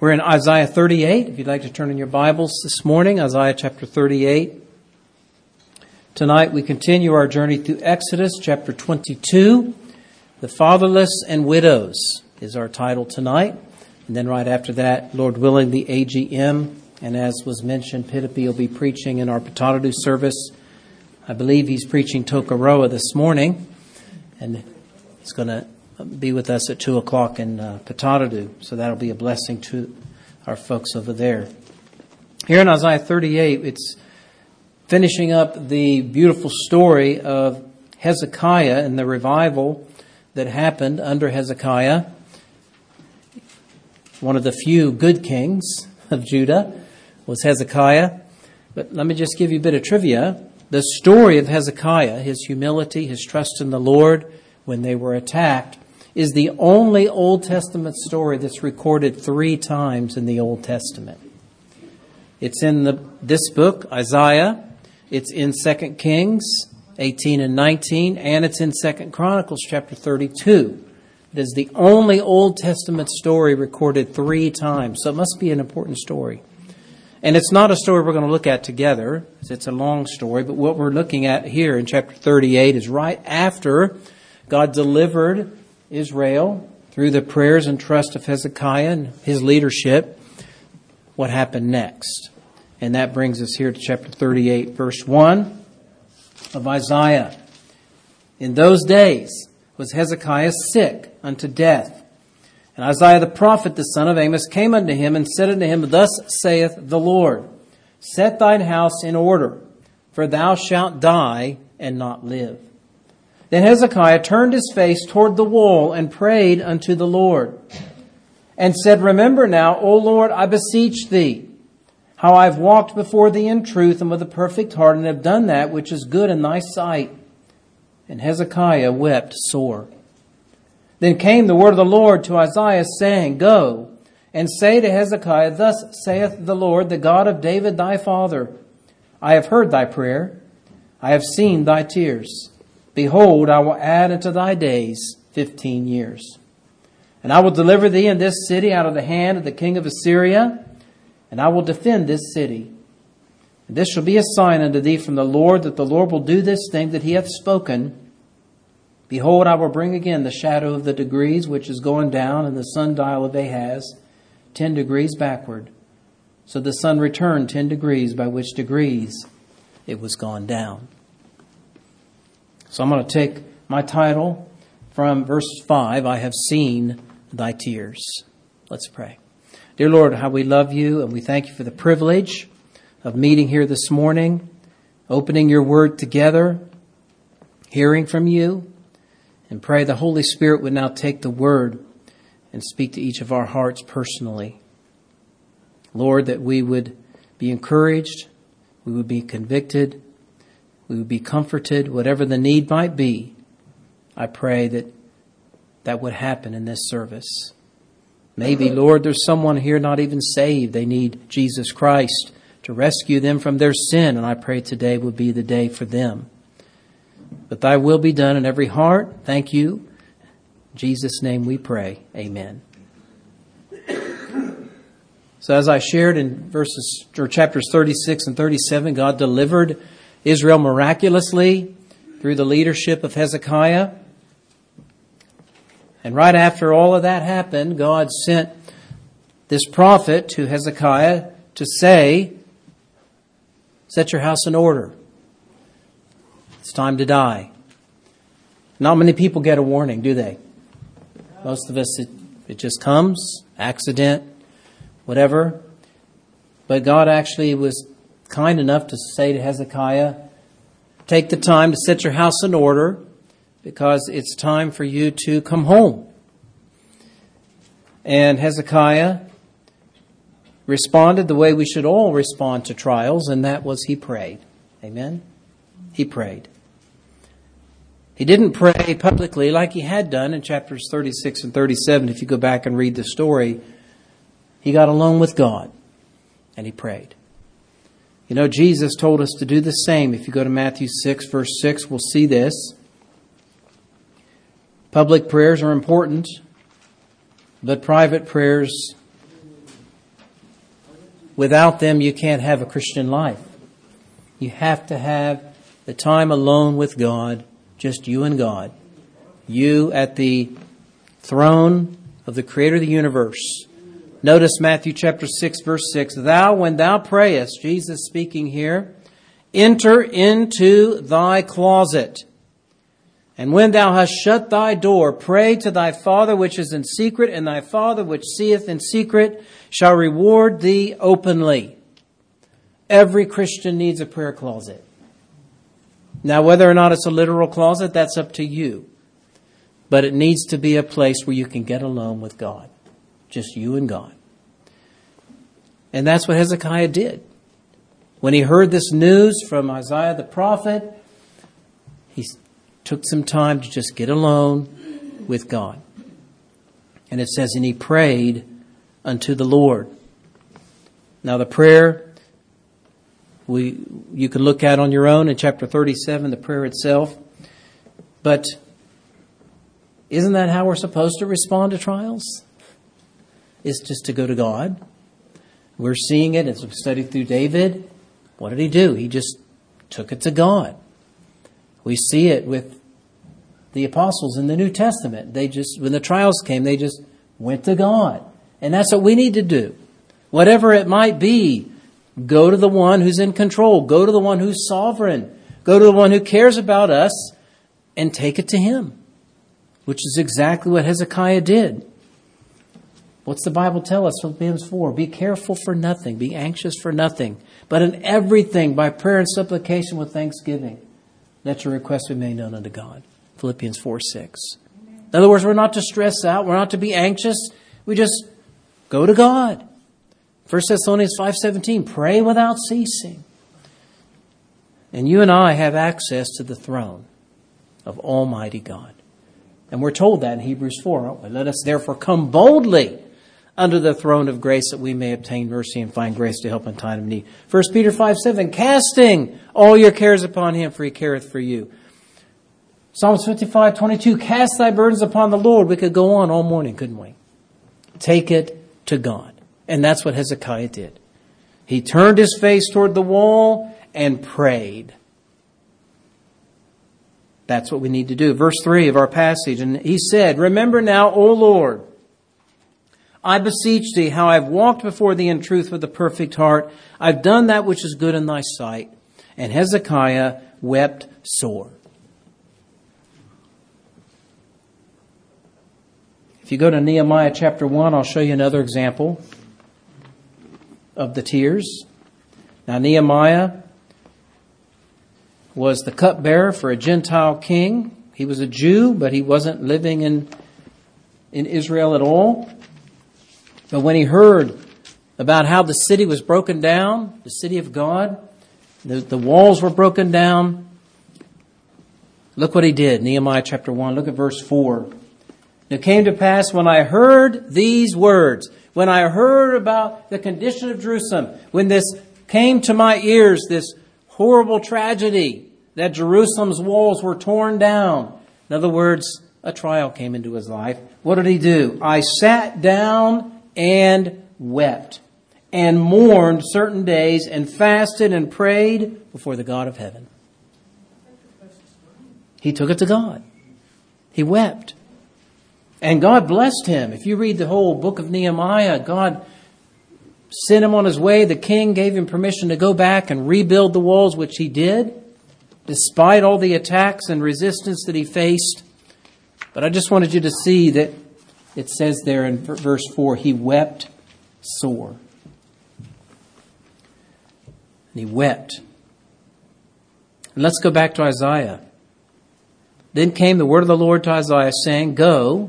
We're in Isaiah 38. If you'd like to turn in your Bibles this morning, Isaiah chapter 38. Tonight we continue our journey through Exodus chapter 22. The Fatherless and Widows is our title tonight. And then right after that, Lord willing, the AGM. And as was mentioned, Pitapi will be preaching in our Patadadu service. I believe he's preaching Tokoroa this morning. And he's going to be with us at 2 o'clock in Patadadu. So that'll be a blessing to our folks over there. Here in Isaiah 38, it's finishing up the beautiful story of Hezekiah and the revival that happened under Hezekiah, one of the few good kings of Judah was Hezekiah. But let me just give you a bit of trivia. The story of Hezekiah, his humility, his trust in the Lord when they were attacked, is the only Old Testament story that's recorded 3 times in the Old Testament. It's in this book, Isaiah. It's in 2 Kings 18 and 19, and it's in 2 Chronicles chapter 32. It is the only Old Testament story recorded 3 times, so it must be an important story. And it's not a story we're going to look at together. It's a long story, but what we're looking at here in chapter 38 is right after God delivered Israel through the prayers and trust of Hezekiah and his leadership. What happened next? And that brings us here to chapter 38, verse 1 of Isaiah. In those days was Hezekiah sick unto death. And Isaiah the prophet, the son of Amos, came unto him and said unto him, Thus saith the Lord, Set thine house in order, for thou shalt die and not live. Then Hezekiah turned his face toward the wall and prayed unto the Lord, and said, Remember now, O Lord, I beseech thee, how I have walked before thee in truth and with a perfect heart, and have done that which is good in thy sight. And Hezekiah wept sore. Then came the word of the Lord to Isaiah, saying, Go, and say to Hezekiah, Thus saith the Lord, the God of David thy father, I have heard thy prayer, I have seen thy tears. Behold, I will add unto thy days 15 years. And I will deliver thee in this city out of the hand of the king of Assyria, and I will defend this city. And this shall be a sign unto thee from the Lord, that the Lord will do this thing that he hath spoken. Behold, I will bring again the shadow of the degrees which is going down in the sundial of Ahaz, 10 degrees backward. So the sun returned 10 degrees, by which degrees it was gone down. So I'm going to take my title from verse 5, I have seen thy tears. Let's pray. Dear Lord, how we love you, and we thank you for the privilege of meeting here this morning, opening your word together, hearing from you, and pray the Holy Spirit would now take the word and speak to each of our hearts personally. Lord, that we would be encouraged, we would be convicted, we would be comforted, whatever the need might be. I pray that that would happen in this service. Maybe, Lord, there's someone here not even saved. They need Jesus Christ to rescue them from their sin, and I pray today would be the day for them. But thy will be done in every heart. Thank you. In Jesus' name we pray. Amen. So as I shared in chapters 36 and 37, God delivered Israel miraculously through the leadership of Hezekiah. And right after all of that happened, God sent this prophet to Hezekiah to say, Set your house in order. It's time to die. Not many people get a warning, do they? Most of us, it just comes, accident, whatever. But God actually was kind enough to say to Hezekiah, take the time to set your house in order, because it's time for you to come home. And Hezekiah responded the way we should all respond to trials, and that was he prayed. Amen? He prayed. He didn't pray publicly like he had done in chapters 36 and 37. If you go back and read the story, he got alone with God and he prayed. You know, Jesus told us to do the same. If you go to Matthew 6, verse 6, we'll see this. Public prayers are important, but private prayers Without them, you can't have a Christian life. You have to have the time alone with God, just you and God. You at the throne of the Creator of the universe. Notice Matthew chapter 6, verse 6. Thou, when thou prayest, Jesus speaking here, enter into thy closet. And when thou hast shut thy door, pray to thy Father which is in secret, and thy Father which seeth in secret shall reward thee openly. Every Christian needs a prayer closet. Now, whether or not it's a literal closet, that's up to you. But it needs to be a place where you can get alone with God. Just you and God. And that's what Hezekiah did. When he heard this news from Isaiah the prophet, he took some time to just get alone with God. And it says, and he prayed unto the Lord. Now the prayer, you can look at on your own in chapter 37, the prayer itself. But isn't that how we're supposed to respond to trials? Is just to go to God. We're seeing it as we study through David. What did he do? He just took it to God. We see it with the apostles in the New Testament. They just, when the trials came, they just went to God. And that's what we need to do. Whatever it might be, go to the one who's in control. Go to the one who's sovereign. Go to the one who cares about us and take it to him. Which is exactly what Hezekiah did. What's the Bible tell us? Philippians 4. Be careful for nothing. Be anxious for nothing. But in everything, by prayer and supplication with thanksgiving, let your requests be made known unto God. Philippians 4:6. In other words, we're not to stress out. We're not to be anxious. We just go to God. 1 Thessalonians 5:17. Pray without ceasing. And you and I have access to the throne of Almighty God. And we're told that in Hebrews 4, aren't we? Let us therefore come boldly under the throne of grace that we may obtain mercy and find grace to help in time of need. 1 Peter 5:7, casting all your cares upon him, for he careth for you. Psalms 55:22, cast thy burdens upon the Lord. We could go on all morning, couldn't we? Take it to God. And that's what Hezekiah did. He turned his face toward the wall and prayed. That's what we need to do. Verse 3 of our passage. And he said, remember now, O Lord, I beseech thee how I've walked before thee in truth with a perfect heart. I've done that which is good in thy sight. And Hezekiah wept sore. If you go to Nehemiah chapter 1, I'll show you another example of the tears. Now Nehemiah was the cupbearer for a Gentile king. He was a Jew, but he wasn't living in Israel at all. But when he heard about how the city was broken down, the city of God, the walls were broken down, look what he did. Nehemiah chapter 1, look at verse 4. It came to pass when I heard these words, when I heard about the condition of Jerusalem, when this came to my ears, this horrible tragedy that Jerusalem's walls were torn down. In other words, a trial came into his life. What did he do? I sat down and wept and mourned certain days and fasted and prayed before the God of heaven. He took it to God. He wept. And God blessed him. If you read the whole book of Nehemiah, God sent him on his way. The king gave him permission to go back and rebuild the walls, which he did, despite all the attacks and resistance that he faced. But I just wanted you to see that it says there in verse 4, he wept sore. And he wept. And let's go back to Isaiah. Then came the word of the Lord to Isaiah, saying, go.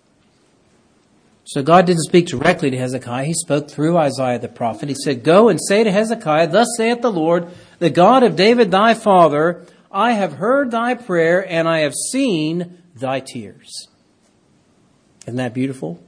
So God didn't speak directly to Hezekiah. He spoke through Isaiah the prophet. He said, go and say to Hezekiah, thus saith the Lord, the God of David thy father, I have heard thy prayer, and I have seen thy tears. Isn't that beautiful?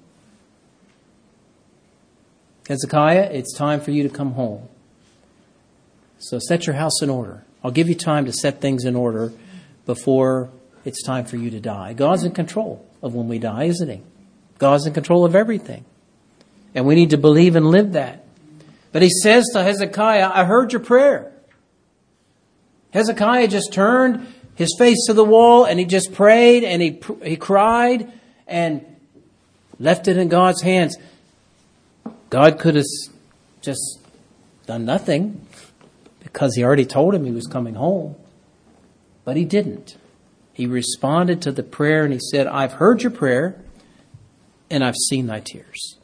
Hezekiah, it's time for you to come home. So set your house in order. I'll give you time to set things in order before it's time for you to die. God's in control of when we die, isn't he? God's in control of everything. And we need to believe and live that. But he says to Hezekiah, I heard your prayer. Hezekiah just turned his face to the wall and he just prayed and he cried and left it in God's hands. God could have just done nothing because he already told him he was coming home. But he didn't. He responded to the prayer and he said, I've heard your prayer and I've seen thy tears.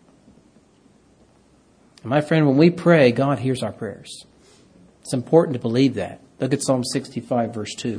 And my friend, when we pray, God hears our prayers. It's important to believe that. Look at Psalm 65, verse 2.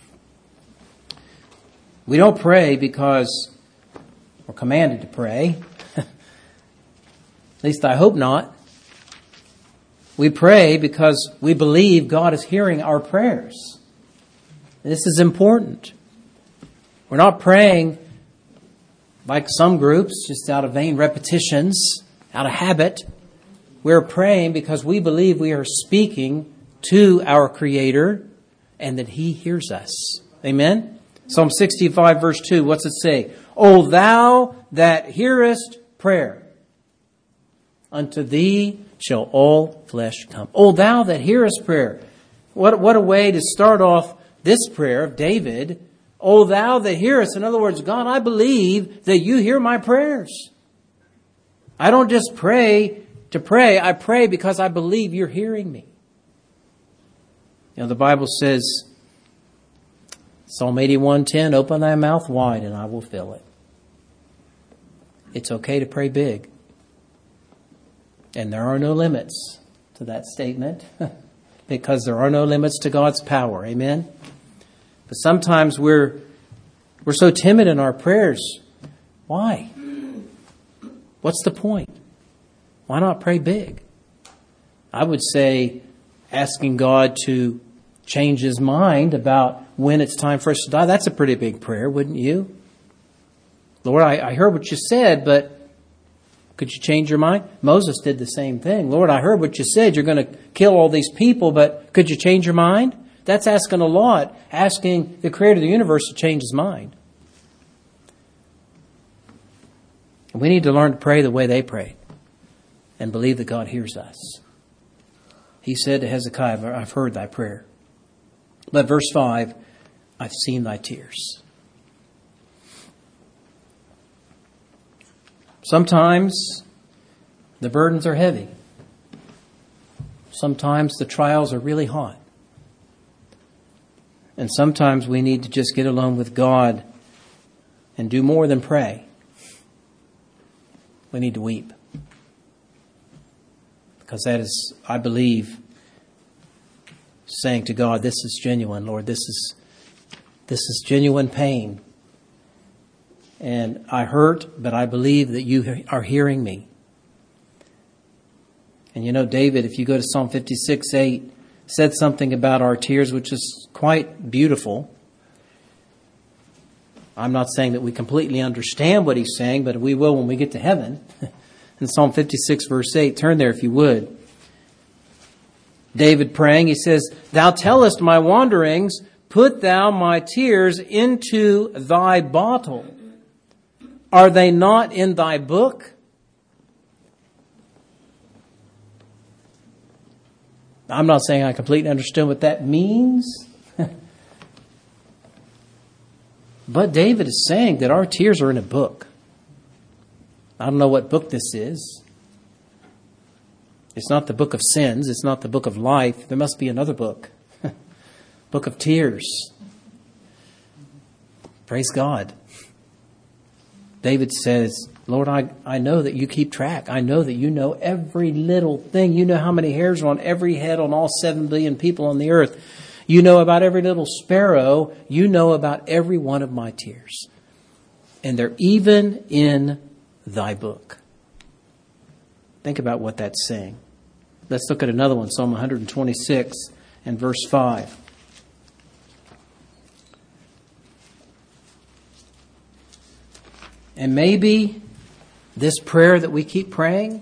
We don't pray because we're commanded to pray. At least I hope not. We pray because we believe God is hearing our prayers. This is important. We're not praying like some groups, just out of vain repetitions, out of habit. We're praying because we believe we are speaking to our Creator and that He hears us. Amen? Psalm 65, verse 2, what's it say? O thou that hearest prayer, unto thee shall all flesh come. O thou that hearest prayer. What a way to start off this prayer of David. O thou that hearest. In other words, God, I believe that you hear my prayers. I don't just pray to pray. I pray because I believe you're hearing me. You know, the Bible says, Psalm 81:10, open thy mouth wide and I will fill it. It's okay to pray big. And there are no limits to that statement because there are no limits to God's power. Amen? But sometimes we're so timid in our prayers. Why? What's the point? Why not pray big? I would say asking God to change His mind about when it's time for us to die. That's a pretty big prayer, wouldn't you? Lord, I heard what you said, but could you change your mind? Moses did the same thing. Lord, I heard what you said. You're going to kill all these people, but could you change your mind? That's asking a lot, asking the Creator of the universe to change His mind. We need to learn to pray the way they prayed and believe that God hears us. He said to Hezekiah, I've heard thy prayer. But verse 5, I've seen thy tears. Sometimes the burdens are heavy. Sometimes the trials are really hot. And sometimes we need to just get alone with God and do more than pray. We need to weep. Because that is, I believe, saying to God, this is genuine, Lord. This is genuine pain. And I hurt, but I believe that you are hearing me. And you know, David, if you go to Psalm 56:8, said something about our tears, which is quite beautiful. I'm not saying that we completely understand what he's saying, but we will when we get to heaven. In Psalm 56, verse 8, turn there if you would. David praying, he says, Thou tellest my wanderings, put thou my tears into thy bottle. Are they not in thy book? I'm not saying I completely understand what that means. But David is saying that our tears are in a book. I don't know what book this is. It's not the book of sins. It's not the book of life. There must be another book. Book of tears. Praise God. David says, Lord, I know that you keep track. I know that you know every little thing. You know how many hairs are on every head on all 7 billion people on the earth. You know about every little sparrow. You know about every one of my tears. And they're even in thy book. Think about what that's saying. Let's look at another one, Psalm 126 and verse 5. And maybe this prayer that we keep praying,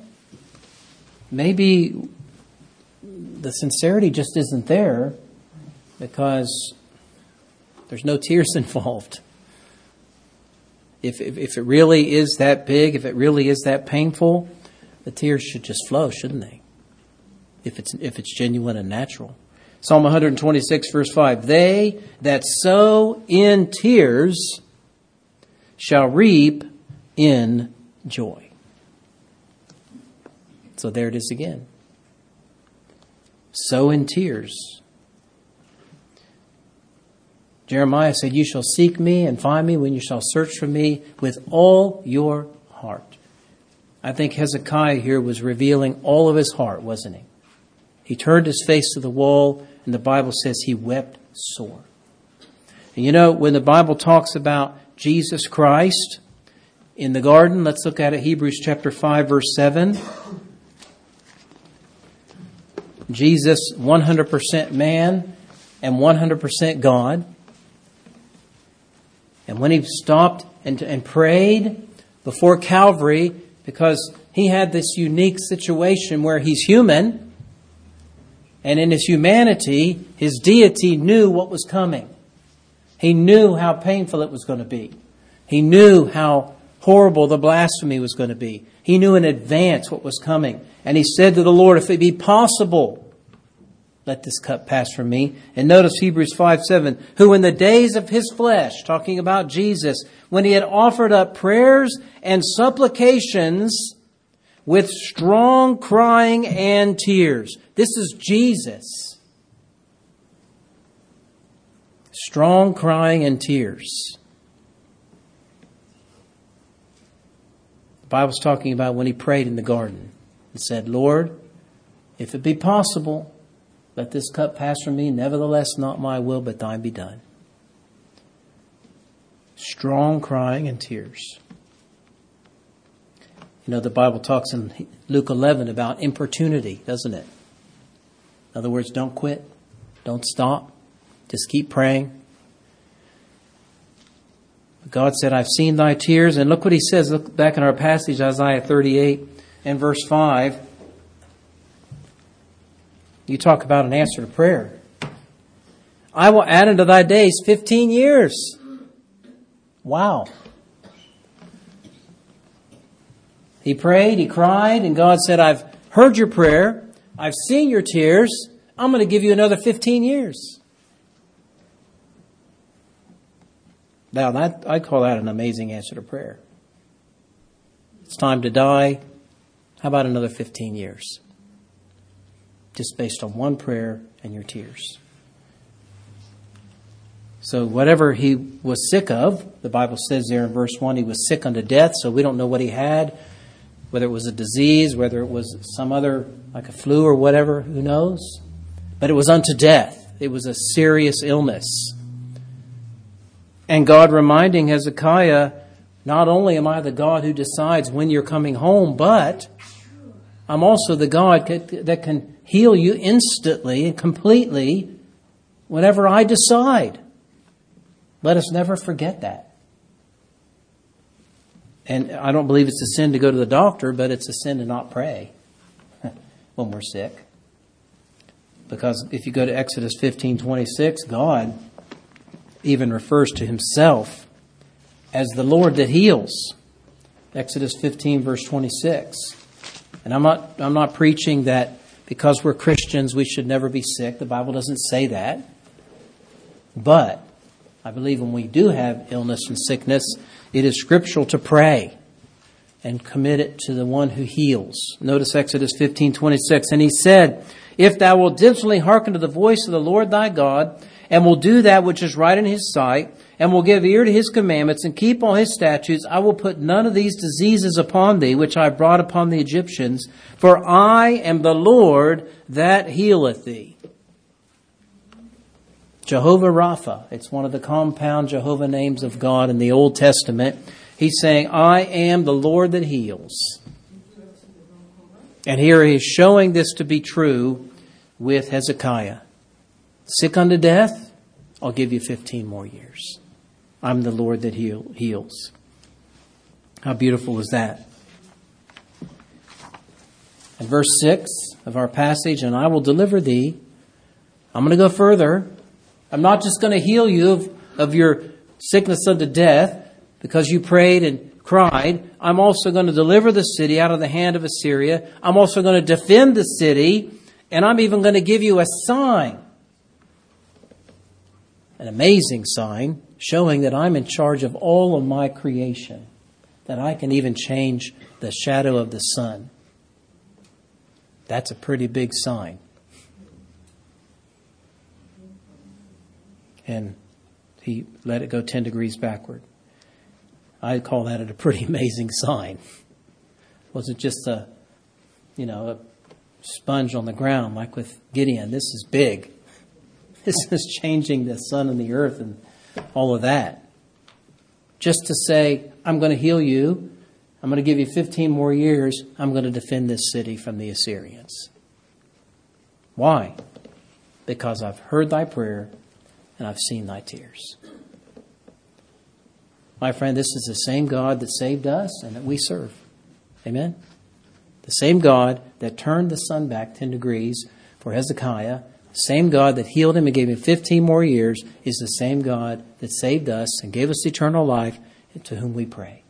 maybe the sincerity just isn't there because there's no tears involved. If it really is that big, if it really is that painful, the tears should just flow, shouldn't they? if it's genuine and natural. Psalm 126, verse 5, they that sow in tears shall reap in joy. So there it is again. Sow in tears. Jeremiah said, you shall seek me and find me when you shall search for me with all your heart. I think Hezekiah here was revealing all of his heart, wasn't he? He turned his face to the wall, and the Bible says he wept sore. And you know, when the Bible talks about Jesus Christ in the garden, let's look at it, Hebrews chapter 5, verse 7. Jesus, 100% man and 100% God. And when he stopped and prayed before Calvary, because he had this unique situation where he's human, and in his humanity, his deity knew what was coming. He knew how painful it was going to be. He knew how horrible the blasphemy was going to be. He knew in advance what was coming. And he said to the Lord, if it be possible, let this cup pass from me. And notice Hebrews 5:7, who in the days of his flesh, talking about Jesus, when he had offered up prayers and supplications with strong crying and tears. This is Jesus. Strong crying and tears. The Bible's talking about when he prayed in the garden and said, Lord, if it be possible, let this cup pass from me. Nevertheless, not my will, but thine be done. Strong crying and tears. You know, the Bible talks in Luke 11 about importunity, doesn't it? In other words, don't quit. Don't stop. Just keep praying. God said, I've seen thy tears. And look what he says. Look back in our passage, Isaiah 38 and verse 5. You talk about an answer to prayer. I will add unto thy days 15 years. Wow. He prayed, he cried, and God said, I've heard your prayer. I've seen your tears. I'm going to give you another 15 years. Now, I call that an amazing answer to prayer. It's time to die. How about another 15 years? Just based on one prayer and your tears. So whatever he was sick of, the Bible says there in verse 1, he was sick unto death, so we don't know what he had, whether it was a disease, whether it was some other, like a flu or whatever, who knows? But it was unto death. It was a serious illness. And God reminding Hezekiah, not only am I the God who decides when you're coming home, but I'm also the God that can heal you instantly and completely whenever I decide. Let us never forget that. And I don't believe it's a sin to go to the doctor, but it's a sin to not pray when we're sick. Because if you go to Exodus 15:26, God even refers to himself as the Lord that heals. Exodus 15, verse 26. And I'm not preaching that because we're Christians we should never be sick. The Bible doesn't say that. But I believe when we do have illness and sickness, it is scriptural to pray and commit it to the one who heals. Notice Exodus 15:26. And he said, if thou wilt diligently hearken to the voice of the Lord thy God, and will do that which is right in his sight, and will give ear to his commandments, and keep all his statutes, I will put none of these diseases upon thee, which I brought upon the Egyptians, for I am the Lord that healeth thee. Jehovah Rapha, it's one of the compound Jehovah names of God in the Old Testament. He's saying, I am the Lord that heals. And here he is showing this to be true with Hezekiah. Sick unto death, I'll give you 15 more years. I'm the Lord that heals. How beautiful is that? In verse 6 of our passage, and I will deliver thee. I'm going to go further. I'm not just going to heal you of your sickness unto death because you prayed and cried. I'm also going to deliver the city out of the hand of Assyria. I'm also going to defend the city And I'm even going to give you a sign. An amazing sign showing that I'm in charge of all of my creation. That I can even change the shadow of the sun. That's a pretty big sign. And he let it go 10 degrees backward. I call that a pretty amazing sign. It wasn't just a sponge on the ground like with Gideon. This is big. This is changing the sun and the earth and all of that. Just to say, I'm going to heal you. I'm going to give you 15 more years. I'm going to defend this city from the Assyrians. Why? Because I've heard thy prayer and I've seen thy tears. My friend, this is the same God that saved us and that we serve. Amen? The same God that turned the sun back 10 degrees for Hezekiah, the same God that healed him and gave him 15 more years, is the same God that saved us and gave us eternal life, and to whom we pray.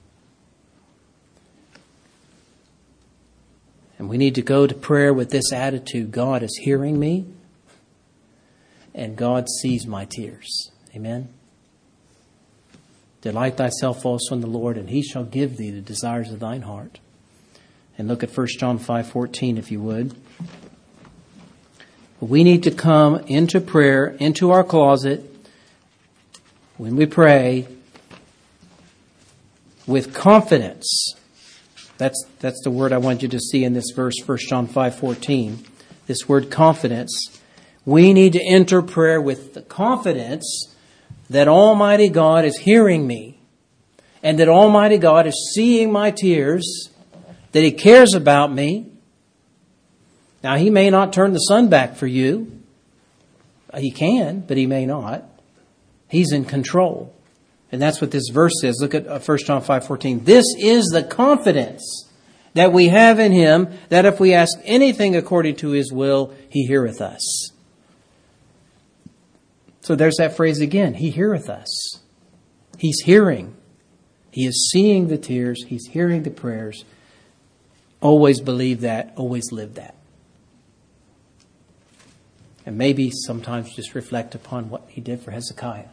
And we need to go to prayer with this attitude: God is hearing me, and God sees my tears. Amen? Delight thyself also in the Lord, and he shall give thee the desires of thine heart. And look at 1 John 5:14, if you would. We need to come into prayer, into our closet, when we pray, with confidence. That's the word I want you to see in this verse, 1 John 5:14. This word confidence. We need to enter prayer with the confidence that Almighty God is hearing me, and that Almighty God is seeing my tears, that he cares about me. Now, he may not turn the sun back for you. He can, but he may not. He's in control. And that's what this verse says. Look at 1 John 5:14. This is the confidence that we have in him, that if we ask anything according to his will, he heareth us. So there's that phrase again. He heareth us. He's hearing. He is seeing the tears. He's hearing the prayers. Always believe that. Always live that. And maybe sometimes just reflect upon what he did for Hezekiah.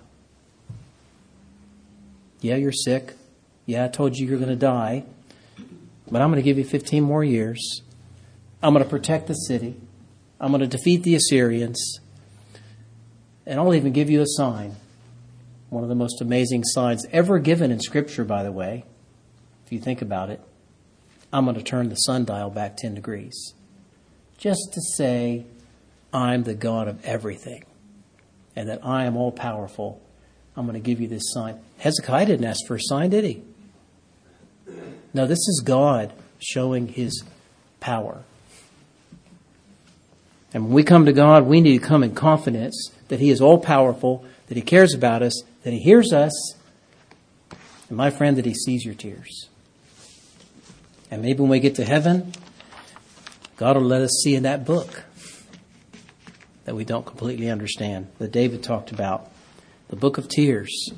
Yeah, you're sick. Yeah, I told you you're going to die. But I'm going to give you 15 more years. I'm going to protect the city. I'm going to defeat the Assyrians. And I'll even give you a sign. One of the most amazing signs ever given in Scripture, by the way, if you think about it. I'm going to turn the sundial back 10 degrees. Just to say, I'm the God of everything. And that I am all powerful. I'm going to give you this sign. Hezekiah didn't ask for a sign, did he? No, this is God showing his power. And when we come to God, we need to come in confidence that he is all powerful, that he cares about us, that he hears us, and my friend, that he sees your tears. And maybe when we get to heaven, God will let us see in that book that we don't completely understand, that David talked about, the book of tears.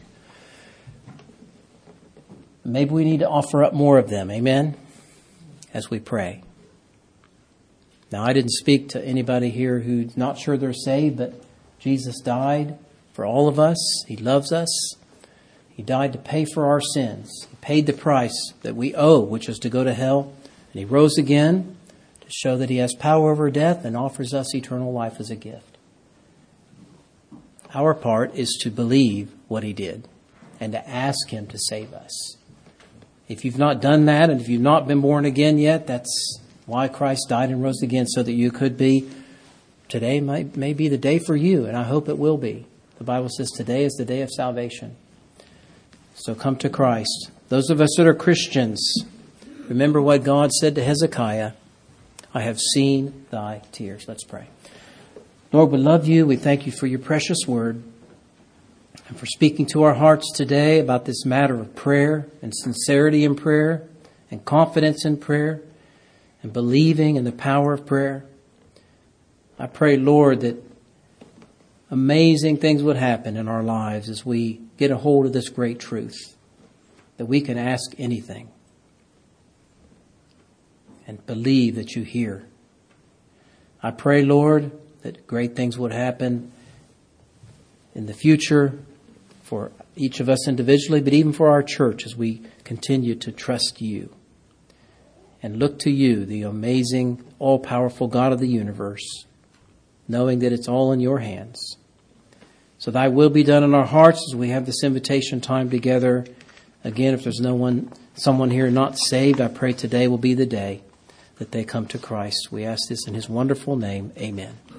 Maybe we need to offer up more of them, amen, as we pray. Now, I didn't speak to anybody here who's not sure they're saved, but Jesus died for all of us. He loves us. He died to pay for our sins. He paid the price that we owe, which is to go to hell. And he rose again to show that he has power over death and offers us eternal life as a gift. Our part is to believe what he did and to ask him to save us. If you've not done that, and if you've not been born again yet, that's why Christ died and rose again, so that you could be. Today may be the day for you, and I hope it will be. The Bible says today is the day of salvation. So come to Christ. Those of us that are Christians, remember what God said to Hezekiah. I have seen thy tears. Let's pray. Lord, we love you. We thank you for your precious word and for speaking to our hearts today about this matter of prayer and sincerity in prayer and confidence in prayer and believing in the power of prayer. I pray, Lord, that amazing things would happen in our lives as we get a hold of this great truth, that we can ask anything and believe that you hear. I pray, Lord, that great things would happen in the future for each of us individually, but even for our church as we continue to trust you and look to you, the amazing, all-powerful God of the universe, knowing that it's all in your hands. So thy will be done in our hearts as we have this invitation time together. Again, if there's someone here not saved, I pray today will be the day that they come to Christ. We ask this in his wonderful name. Amen.